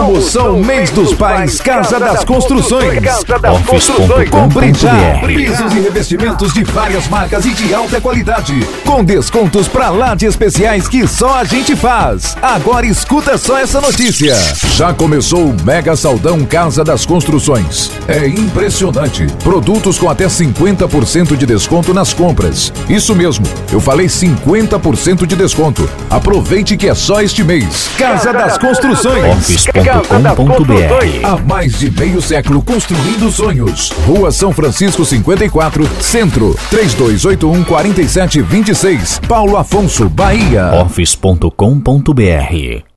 Promoção Mês dos Pais Casa das Construções. Compre já. Pisos e revestimentos de várias marcas e de alta qualidade. Com descontos pra lá de especiais que só a gente faz. Agora escuta só essa notícia. Já começou o Mega Saldão Casa das Construções. É impressionante. Produtos com até 50% de desconto nas compras. Isso mesmo, eu falei 50% de desconto. Aproveite que é só este mês. Casa das Construções. Office.com.br. Há mais de meio século construindo sonhos. Rua São Francisco 54, Centro. 3281-4726. Paulo Afonso, Bahia. Office.com.br.